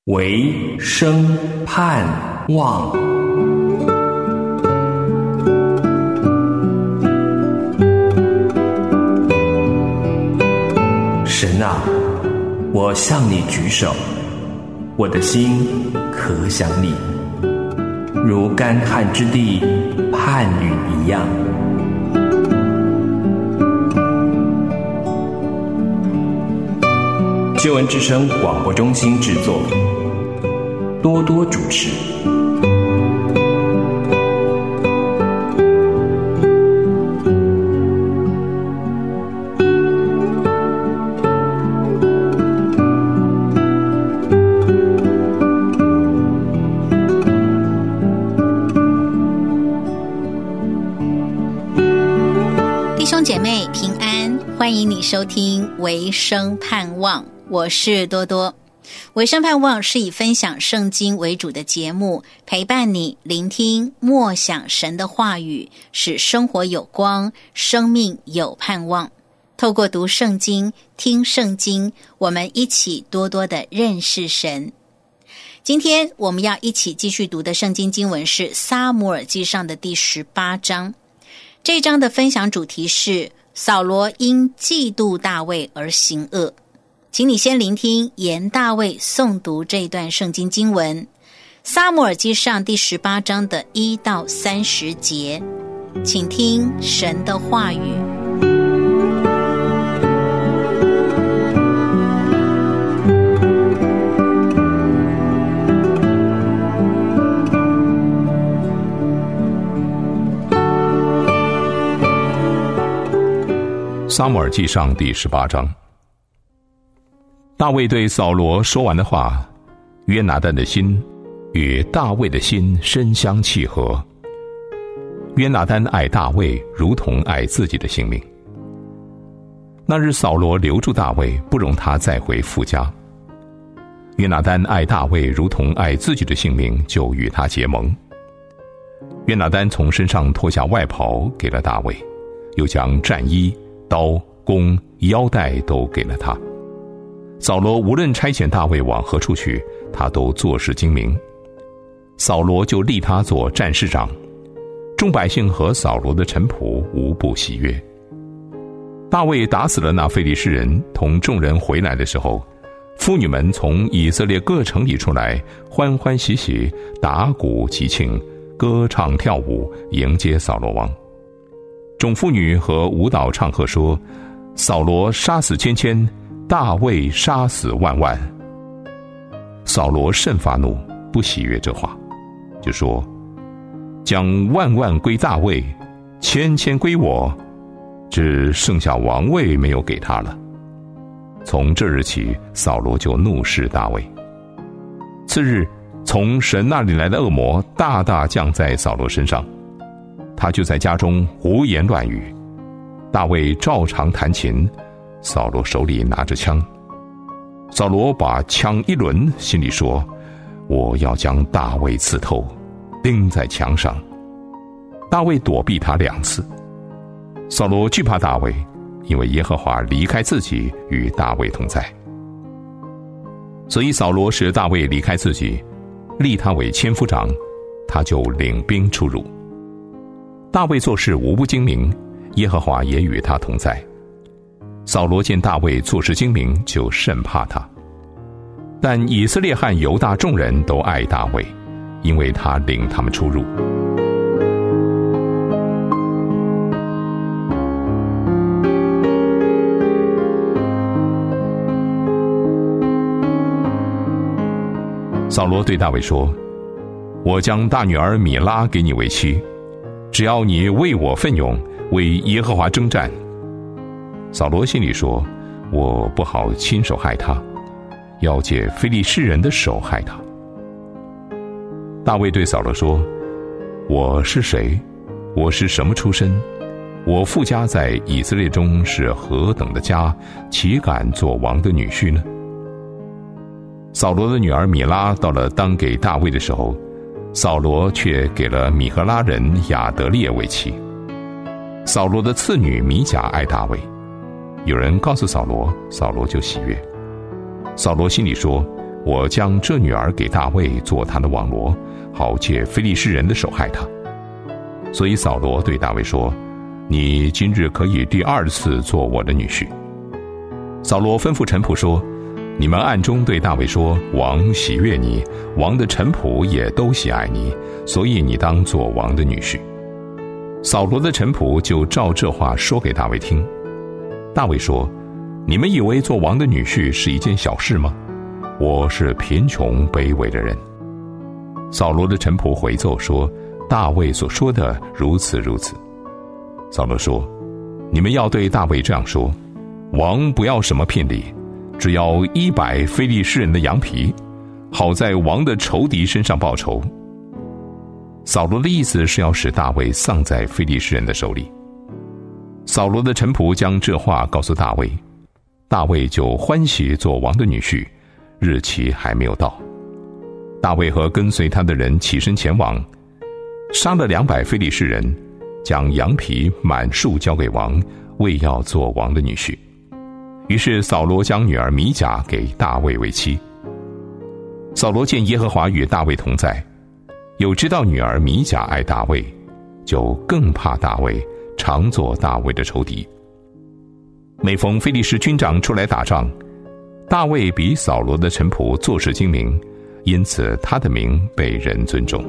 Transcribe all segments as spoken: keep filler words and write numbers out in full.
唯生盼望。神啊，我向你举手，我的心可想你，如干旱之地盼雨一样。救恩之声广播中心制作，多多主持。 弟兄姐妹平安，欢迎你收听维生盼望，我是多多。维生盼望是以分享圣经为主的节目，陪伴你聆听默想神的话语，使生活有光，生命有盼望。透过读圣经、听圣经，我们一起多多的认识神。今天我们要一起继续读的圣经经文是撒母耳记上的第十八章。这一章的分享主题是扫罗因嫉妒大卫而行恶。请你先聆听严大卫诵读这一段圣经经文，撒母耳记上第十八章的一到三十节，请听神的话语。 撒母耳记上第十八章。大卫对扫罗说完的话，约拿单的心与大卫的心深相契合。约拿单爱大卫如同爱自己的性命。那日扫罗留住大卫，不容他再回父家。约拿单爱大卫如同爱自己的性命，就与他结盟。约拿单从身上脱下外袍给了大卫，又将战衣、刀、弓、腰带都给了他。扫罗无论差遣大卫往何处去，他都做事精明。扫罗就立他做战士长，众百姓和扫罗的臣仆无不喜悦。大卫打死了那非利士人，同众人回来的时候，妇女们从以色列各城里出来，欢欢喜喜，打鼓击磬，歌唱跳舞，迎接扫罗王。众妇女和舞蹈唱和说：扫罗杀死千千，大卫杀死万万。扫罗甚发怒，不喜悦这话，就说：将万万归大卫，千千归我，只剩下王位没有给他了。从这日起，扫罗就怒视大卫。次日，从神那里来的恶魔大大降在扫罗身上，他就在家中胡言乱语。大卫照常弹琴，扫罗手里拿着枪。扫罗把枪一抡，心里说：我要将大卫刺透，钉在墙上。大卫躲避他两次。扫罗惧怕大卫，因为耶和华离开自己，与大卫同在。所以扫罗使大卫离开自己，立他为千夫长，他就领兵出入。大卫做事无不精明，耶和华也与他同在。扫罗见大卫做事精明，就甚怕他。但以色列和犹大众人都爱大卫，因为他领他们出入。扫罗对大卫说：我将大女儿米拉给你为妻，只要你为我奋勇，为耶和华征战。扫罗心里说：我不好亲手害他，要借非利士人的手害他。大卫对扫罗说：我是谁？我是什么出身？我父家在以色列中是何等的家，岂敢做王的女婿呢？扫罗的女儿米拉到了当给大卫的时候，扫罗却给了米赫拉人亚得列为妻。扫罗的次女米甲爱大卫，有人告诉扫罗，扫罗就喜悦。扫罗心里说： 我将这女儿给大卫做他的网罗，好借非利士人的手害他。所以扫罗对大卫说，你今日可以第二次做我的女婿。扫罗吩咐臣仆说，你们暗中对大卫说，王喜悦你，王的臣仆也都喜爱你，所以你当做王的女婿。扫罗的臣仆就照这话说给大卫听。大卫说，你们以为做王的女婿是一件小事吗？我是贫穷卑微的人。扫罗的臣仆回奏说，大卫所说的如此如此。扫罗说，你们要对大卫这样说，王不要什么聘礼，只要一百非利士人的羊皮，好在王的仇敌身上报仇。扫罗的意思是要使大卫丧在非利士人的手里。扫罗的臣仆将这话告诉大卫，大卫就欢喜做王的女婿，日期还没有到。大卫和跟随他的人起身前往，杀了两百非利士人，将羊皮满数交给王，为要做王的女婿。于是扫罗将女儿米甲给大卫为妻。扫罗见耶和华与大卫同在，又知道女儿米甲爱大卫，就更怕大卫，常做大卫的仇敌。每逢非利士军长出来打仗，大卫比扫罗的臣仆做事精明，因此他的名被人尊重。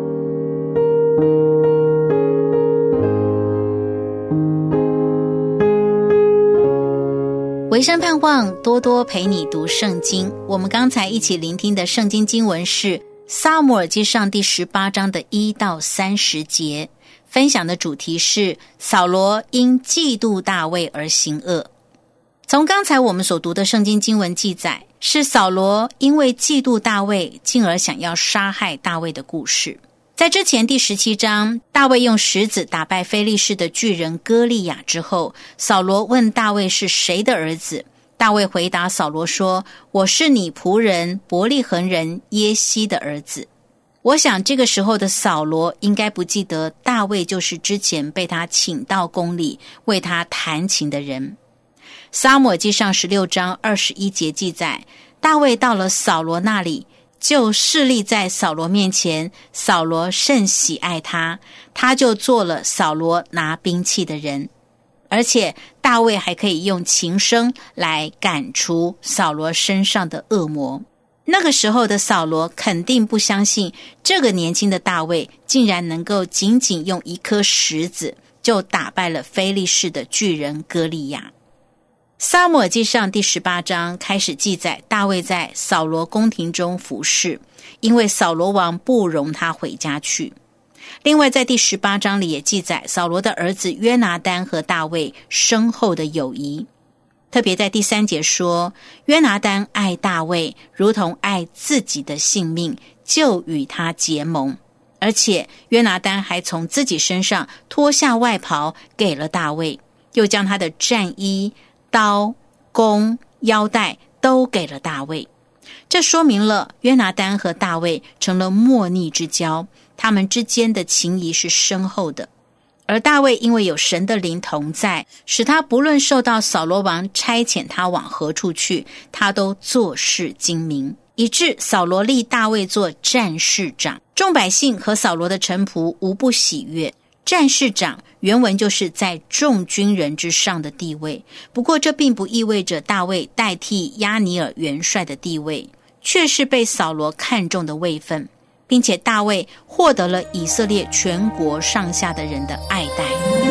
维生盼望多多陪你读圣经。我们刚才一起聆听的圣经经文是撒母耳记上第十八章的一到三十节，分享的主题是扫罗因嫉妒大卫而行恶。从刚才我们所读的圣经经文记载，是扫罗因为嫉妒大卫，进而想要杀害大卫的故事。在之前第十七章，大卫用石子打败非利士的巨人歌利亚之后，扫罗问大卫是谁的儿子。大卫回答扫罗说，我是你仆人伯利恒人耶西的儿子。我想这个时候的扫罗应该不记得大卫就是之前被他请到宫里为他弹琴的人。撒母耳记上十六章二十一节记载，大卫到了扫罗那里，就侍立在扫罗面前，扫罗甚喜爱他，他就做了扫罗拿兵器的人。而且大卫还可以用琴声来赶除扫罗身上的恶魔。那个时候的扫罗肯定不相信这个年轻的大卫竟然能够仅仅用一颗石子就打败了非利士的巨人歌利亚。撒母耳记上第十八章开始记载大卫在扫罗宫廷中服侍，因为扫罗王不容他回家去。另外在第十八章里也记载扫罗的儿子约拿单和大卫深厚的友谊。特别在第三节说，约拿单爱大卫如同爱自己的性命，就与他结盟。而且约拿单还从自己身上脱下外袍给了大卫，又将他的战衣、刀、弓、腰带都给了大卫。这说明了约拿单和大卫成了莫逆之交，他们之间的情谊是深厚的。而大卫因为有神的灵同在，使他不论受到扫罗王差遣他往何处去，他都做事精明，以致扫罗立大卫做战士长，众百姓和扫罗的臣仆无不喜悦。战士长原文就是在众军人之上的地位，不过这并不意味着大卫代替押尼珥元帅的地位，却是被扫罗看重的位分，并且大卫获得了以色列全国上下的人的爱戴。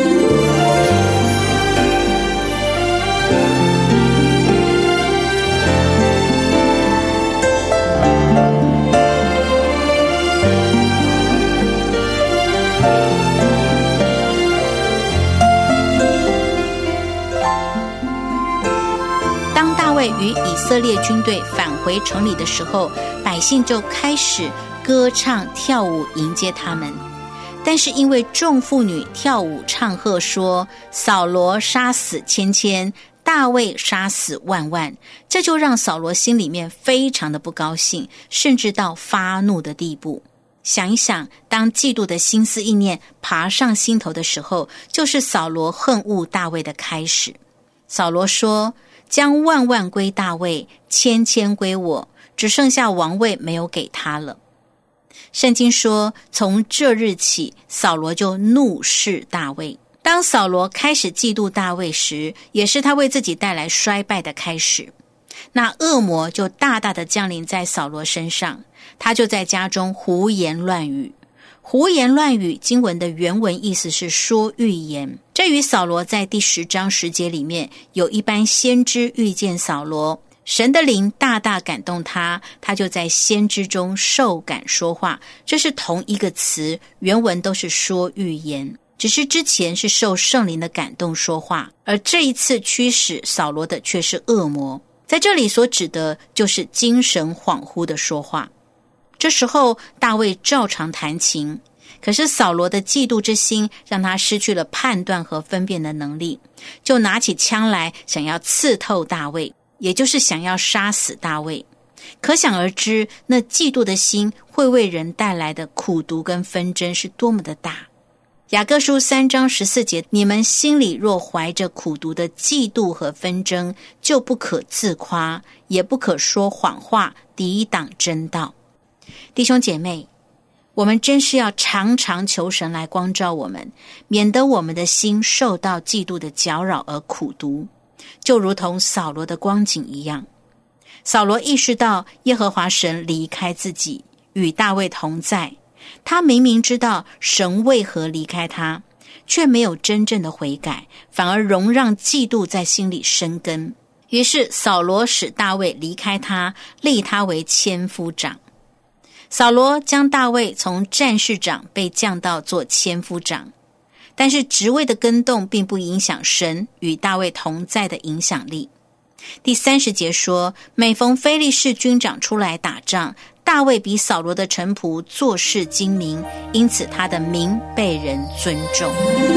当大卫与以色列军队返回城里的时候，百姓就开始歌唱跳舞迎接他们。但是因为众妇女跳舞唱和说，扫罗杀死千千，大卫杀死万万，这就让扫罗心里面非常的不高兴，甚至到发怒的地步。想一想，当嫉妒的心思意念爬上心头的时候，就是扫罗恨恶大卫的开始。扫罗说，将万万归大卫，千千归我， 只剩下王位没有给他了。圣经说，从这日起，扫罗就怒视大卫。当扫罗开始嫉妒大卫时，也是他为自己带来衰败的开始。那恶魔就大大的降临在扫罗身上，他就在家中胡言乱语。胡言乱语经文的原文意思是说预言，这与扫罗在第十章十节里面有一般先知遇见扫罗，神的灵大大感动他，他就在先知中受感说话，这是同一个词，原文都是说预言，只是之前是受圣灵的感动说话，而这一次驱使扫罗的却是恶魔。在这里所指的就是精神恍惚的说话。这时候大卫照常弹琴，可是扫罗的嫉妒之心让他失去了判断和分辨的能力，就拿起枪来想要刺透大卫，也就是想要杀死大卫。可想而知，那嫉妒的心会为人带来的苦毒跟纷争是多么的大。雅各书三章十四节，你们心里若怀着苦毒的嫉妒和纷争，就不可自夸，也不可说谎话，抵挡真道。弟兄姐妹，我们真是要常常求神来光照我们，免得我们的心受到嫉妒的搅扰而苦毒，就如同扫罗的光景一样。扫罗意识到耶和华神离开自己，与大卫同在，他明明知道神为何离开他，却没有真正的悔改，反而容让嫉妒在心里生根。于是扫罗使大卫离开他，立他为千夫长。扫罗将大卫从战士长被降到做千夫长，但是职位的更动并不影响神与大卫同在的影响力。第三十节说，每逢非利士军长出来打仗，大卫比扫罗的臣仆做事精明，因此他的名被人尊重。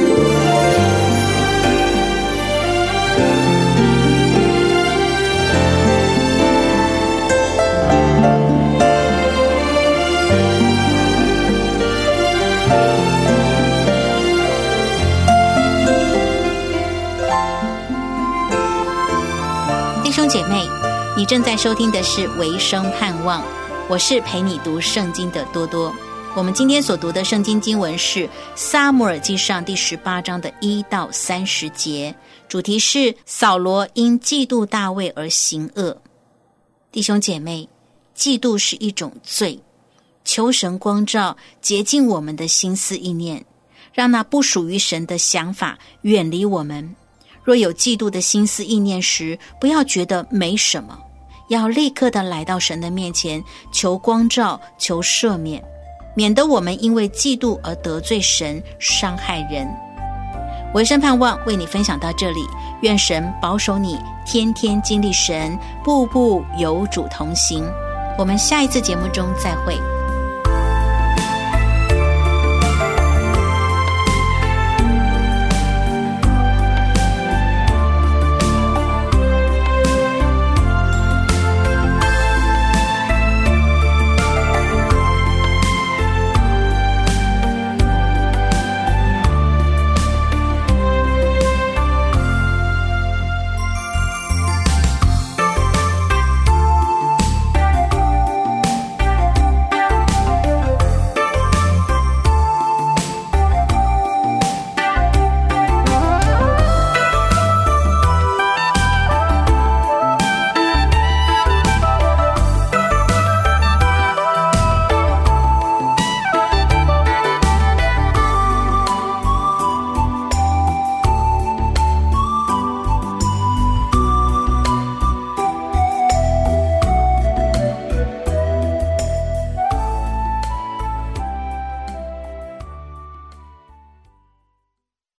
弟兄姐妹，你正在收听的是维生盼望，我是陪你读圣经的多多。我们今天所读的圣经经文是撒母耳记上第十八章的一到三十节，主题是扫罗因嫉妒大卫而行恶。弟兄姐妹，嫉妒是一种罪，求神光照洁净我们的心思意念，让那不属于神的想法远离我们。若有嫉妒的心思意念时，不要觉得没什么，要立刻的来到神的面前，求光照，求赦免，免得我们因为嫉妒而得罪神，伤害人。维生盼望为你分享到这里，愿神保守你，天天经历神，步步有主同行。我们下一次节目中再会。